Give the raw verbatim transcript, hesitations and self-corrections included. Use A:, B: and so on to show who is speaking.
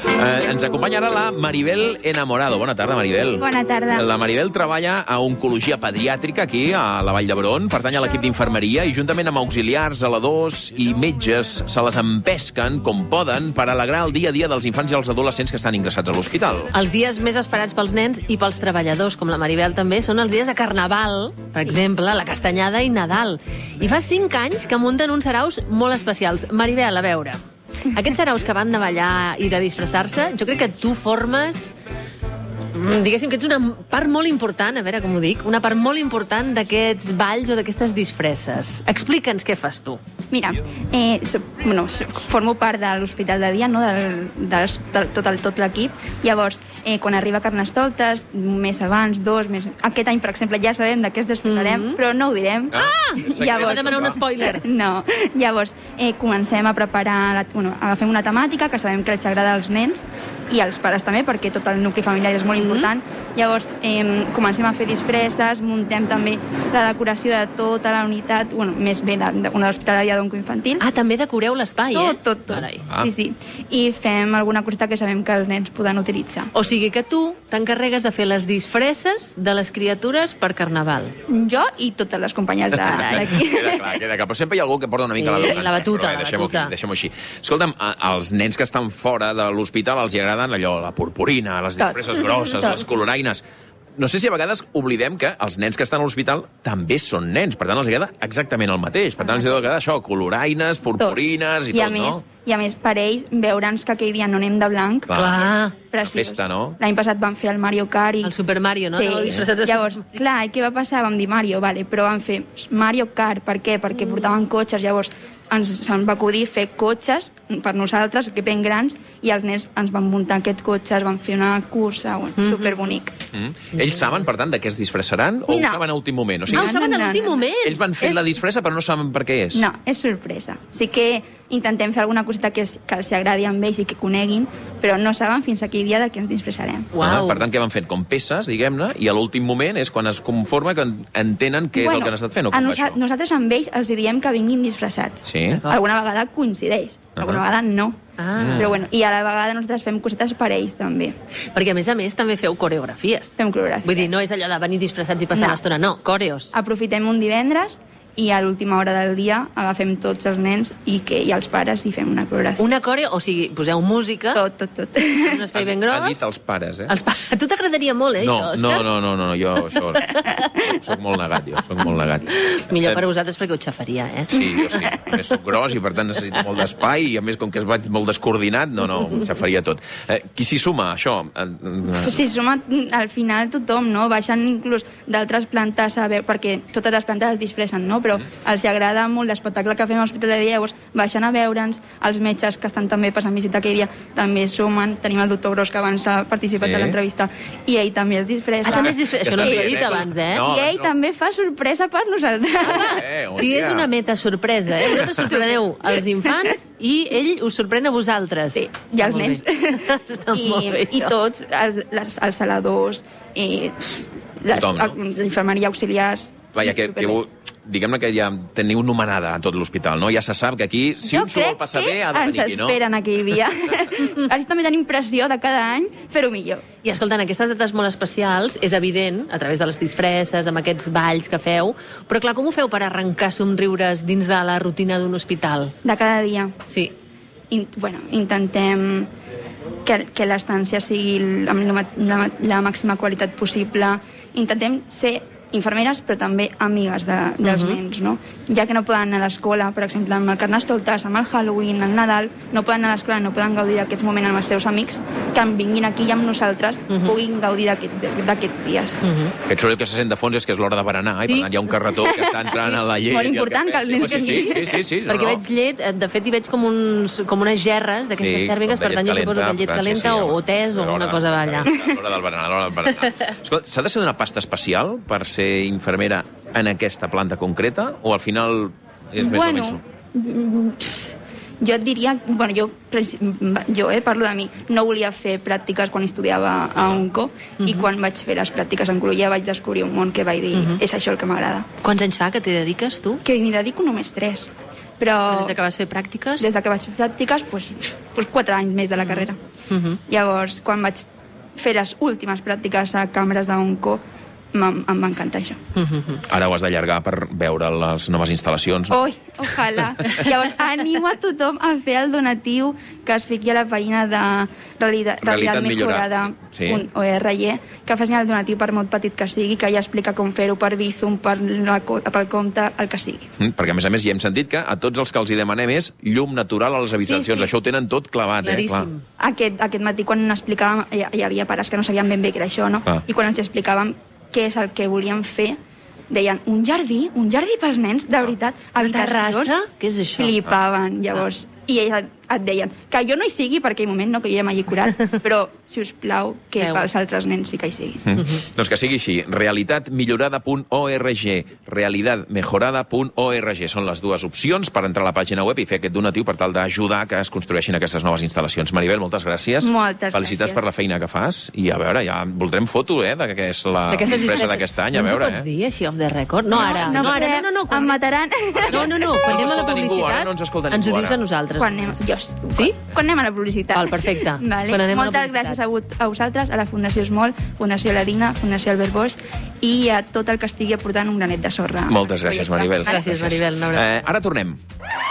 A: Eh, ens acompanya ara la Maribel Enamorado. Bona tarda, Maribel.
B: Bona tarda.
A: La Maribel treballa a Oncologia Pediàtrica aquí, a la Vall d'Hebron. Pertany a l'equip d'infermeria i juntament amb auxiliars, zeladors i metges se les empesquen com poden per alegrar el dia a dia dels infants i els adolescents que estan ingressats a l'hospital.
C: Els dies més esperats pels nens i pels treballadors, com la Maribel també, són els dies de Carnaval, per exemple, la Castanyada i Nadal. I fa cinc anys que munten uns saraus molt especials. Maribel, a veure, aquests saraus que van de ballar i de disfressar-se, jo crec que tu formes... Diguéssim que ets una part molt important, a veure com ho dic, una part molt important d'aquests balls o d'aquestes disfresses. Explica'ns què fas tu.
B: Mira, eh, so, bueno, so, formo part de l'hospital de dia, no? del, del, del, tot el- tot l'equip. Llavors, eh, quan arriba Carnestoltes, un mes abans, dos, més... Aquest any, per exemple, ja sabem de què es disfressarem,
C: Mhm.
B: però no ho direm.
A: Ah!
C: Llavors, demanar un spoiler.
B: No, llavors eh, comencem a preparar, la, bueno, agafem una temàtica que sabem que els agrada als nens i als pares també, perquè tot el nucli familiar és molt important. Llavors, eh, comencem a fer disfresses, muntem també la decoració de tota la unitat, bueno, més bé de, de, una hospitalària d'oncoinfantil.
C: Ah, també decoreu l'espai, eh?
B: tot, tot, tot.
C: Carai.
A: Ah.
B: Sí, sí. I fem alguna coseta que sabem que els nens poden utilitzar.
C: O sigui que tu t'encarregues de fer les disfresses de les criatures per Carnaval.
B: Jo i totes les companyes de- d'aquí.
A: Queda clar, queda clar. Però sempre hi ha algú que porta una mica
C: Sí,
A: la veu.
C: la batuta,
A: Però, eh,
C: la
A: deixem-ho
C: batuta.
A: Aquí, deixem-ho així. Escolta'm, a- als nens que estan fora de l'hospital els hi agraden allò, la purpurina, les
B: Tot.
A: disfresses grosses,
B: Tot.
A: les coloraines. No sé si a vegades oblidem que els nens que estan a l'hospital també són nens, per tant els agrada exactament el mateix. Per tant els agrada això, coloraines, purpurines i,
B: I a
A: tot,
B: més,
A: no?
B: I a més, per ells, veure'ns que aquell dia no anem de blanc,
A: Clar.
C: Clar.
B: preciós.
A: festa, no?
B: L'any passat vam fer el Mario Kart i...
C: El Super Mario, no?
B: Sí.
C: Anàveu disfressats de
B: Llavors,
C: Super Mario.
B: clar, i què va passar? Vam dir Mario, vale, però vam fer Mario Kart. Per què? Perquè portaven cotxes. Llavors, ens se'n va acudir fer cotxes per nosaltres, que ben grans, i els nens ens van muntar aquest cotxe, es van fer una cursa, bueno,
C: Mhm.
B: superbonic.
A: Mm. Ells saben, per tant, de què es disfressaran o ho
B: No.
A: saben a últim moment? O
C: Ah,
A: sigui,
C: ho saben a
B: no,
C: l'últim
B: no.
C: moment.
A: ells van fent
B: És-
A: la disfressa però no saben per què és.
B: No, és sorpresa. Sí que intentem fer alguna coseta que, es- que els agradi amb ells i que coneguin, però no saben fins aquell dia de què ens disfressarem.
A: Ah,
C: Uau.
A: per tant, què van fent? Com peces, diguem-ne, i a l'últim moment és quan es conforma que entenen què és el que han estat fent, o
B: a
A: com va
B: nosa
A: això?
B: nosaltres amb ells els diem que vinguin disfressats.
A: Sí?
B: Alguna vegada coincideix, alguna
A: Ah.
B: vegada no.
C: Ah.
B: Però bueno, i a la vegada nosaltres fem cosetes per ells també.
C: Perquè, a més a més, també feu coreografies.
B: Fem coreografies.
C: Vull dir, no és allò de venir disfressats i passar
B: No.
C: l'estona, no, coreos.
B: Aprofitem un divendres i a l'última hora del dia agafem tots els nens i, que, i els pares i fem una coreografia.
C: Una coreo, o sigui, poseu música,
B: Tot, tot, tot.
C: en un espai ben gros...
A: Ha dit els pares, eh?
C: Els pa... A tu t'agradaria molt, eh,
A: No,
C: això,
A: no,
C: Òscar?
A: no, no, no, jo això... Soc molt negat, jo, soc molt negat.
C: Millor
A: Eh,
C: per vosaltres perquè ho xafaria, eh?
A: Sí, jo sí. A més, soc gros i, per tant, necessito molt d'espai i, a més, com que es vaig molt descoordinat, no, no, se faria tot. Eh, qui s'hi suma, això? Eh,
B: Sí, som a, al final tothom, no? Baixen inclús d'altres plantes a veure, perquè totes les plantes es disfressen, no? Però els agrada molt l'espectacle que fem a l'Hospital de Dia, llavors baixen a veure'ns, els metges que estan també passant visita aquell dia també sumen, tenim el doctor Gros que abans ha participat
A: Sí.
B: a l'entrevista i ell també es disfressa.
C: Ah, també es disfressa.
A: Que
C: Això no ens ho
A: està
C: he dit
A: bé, eh?
C: abans, eh?
A: No.
B: I ell també fa sorpresa per nosaltres.
A: Eh,
C: O sigui, és una meta sorpresa, eh? Vosaltres sorpreneu els infants i ell us sorprèn a vosaltres.
B: Sí, i els
C: Està molt
B: nens.
C: bé. Està
B: I,
C: molt bé,
B: I
C: això.
B: tots, els, les, els saladors, eh, les,
A: Tothom, no?
B: l'infermeria auxiliars...
A: Vaja, que, que
B: superbé.
A: ho- diguem-ne que ja teniu numerada a tot l'hospital, no? Ja se sap que aquí, si
B: jo
A: un s'ho vol
B: crec
A: passar
B: que
A: bé, ha de
B: ens
A: venir aquí, no?
B: esperen aquell dia. Ara també tenim pressió de cada any fer-ho millor.
C: I escolta, en aquestes dates molt especials, és evident, a través de les disfresses, amb aquests balls que feu, però clar, com ho feu per arrencar somriures dins de la rutina d'un hospital?
B: De cada dia.
C: Sí.
B: In, bueno, intentem que, que l'estància sigui l- amb la, ma- la, la màxima qualitat possible. Intentem ser infermeres, però també amigues de, dels
C: Mhm.
B: nens, no? Ja que no poden anar a l'escola, per exemple, amb el Carnestoltes, amb el Halloween, el Nadal, no poden anar a l'escola, no poden gaudir d'aquests moments amb els seus amics, que en vinguin aquí i amb nosaltres
C: Mhm.
B: puguin gaudir d'aquest- d'aquests dies.
C: Mhm.
A: Aquest soroll que se sent de fons és que és l'hora de berenar, i
C: Sí.
A: per tant hi ha un carretó que està entrant a la llet.
B: Molt
A: i el
B: important
A: cafè.
B: que els nens
A: sí, sí, sí,
B: tinguin.
A: sí, sí, no,
C: Perquè
A: no.
C: veig llet, eh, de fet hi veig com, uns, com unes gerres d'aquestes
A: Sí,
C: tèrmiques,
A: com de
C: per tant
A: llet
C: jo suposo que
A: calenta,
C: llet
A: per tant, sí,
C: calenta
A: sí,
C: o, o tés o
A: a l'hora-
C: alguna cosa va allà.
A: A l'hora del berenar, a l'hora del berenar. Escolta, s'ha de ser d'una pasta especial per ser infermera en aquesta planta concreta, o al final és més
B: bueno,
A: o menys...
B: mm, jo et diria, bueno, jo, princi- jo eh, parlo de mi, no volia fer pràctiques quan estudiava a Onco, i quan vaig fer les pràctiques en oncologia vaig descobrir un món que vaig dir,
C: Mhm.
B: és això el que m'agrada.
C: Quants anys fa que t'hi dediques, tu?
B: Que m'hi dedico només tres. Però
C: Des que vas fer pràctiques?
B: des que vaig fer pràctiques, doncs, doncs quatre anys més de la carrera.
C: Uh-huh.
B: Llavors, quan vaig fer les últimes pràctiques a càmeres d'Onco, em va encantar això.
C: Uh-huh.
A: Ara ho has d'allargar per veure les noves instal·lacions. No?
B: Oi, ojalà. Llavors, animo a tothom a fer el donatiu que es fiqui a la pàgina de realitat,
A: Realitat
B: mejorada punt org, que facin el donatiu per molt petit que sigui, que ja explica com fer-ho per Bizum, per la, pel compte, el que sigui.
A: Mm, perquè, a més a més, ja hem sentit que a tots els que els hi demanem és llum natural a les habitacions.
B: Sí, sí.
A: Això ho tenen tot clavat,
C: Claríssim.
A: eh? Clar.
B: Aquest, aquest matí, quan explicàvem, hi, hi havia pares que no sabien ben bé què era això, no?
A: Ah.
B: I quan els explicàvem què és el que volíem fer, deien, un jardí? Un jardí pels nens? De veritat?
C: Una
B: Habitacions?
C: terrassa? Què és això?
B: Flipaven, llavors. I ells et deien que jo no hi sigui, perquè aquell moment no, que jo ja m'hagi curat, però, si us plau, que
C: Veu.
B: pels altres nens sí que hi sigui.
A: Mm. Doncs que sigui així. realitat millorada punt org, realitat mejorada punt org. Són les dues opcions per entrar a la pàgina web i fer aquest donatiu per tal d'ajudar que es construeixin aquestes noves instal·lacions. Maribel, moltes gràcies.
B: Moltes
A: Felicitats
B: gràcies.
A: per la feina que fas. I a veure, ja voldrem foto, eh, de què és la
C: D'aquestes
A: disfressa
C: disfresses.
A: d'aquest any. A
C: No ens ho
A: veure,
C: pots
A: eh?
C: dir, així, off the record? No, ara.
B: No,
C: No, ara.
B: podem,
C: No, no, no.
B: em
C: Quan...
B: mataran.
C: No, no, no. Quan
A: No ens
C: anem a la
A: escolta ningú,
C: publicitat,
A: ara no ens escolta
C: ens ho
A: ningú,
C: dius
A: ara.
C: a nosaltres.
B: Quan anem, jo,
C: Sí?
B: Quan anem a la publicitat.
C: Val, perfecte.
B: Vale.
C: Quan anem a la
B: Moltes
C: publicitat.
B: gràcies a, vot- a vosaltres, a la Fundació Esmol, Fundació Ladina, Fundació Albert Bosch i a tot el que estigui aportant un granet de sorra.
A: Moltes gràcies, Maribel.
C: Gràcies, Maribel. Una abraçada.
A: Eh, ara tornem.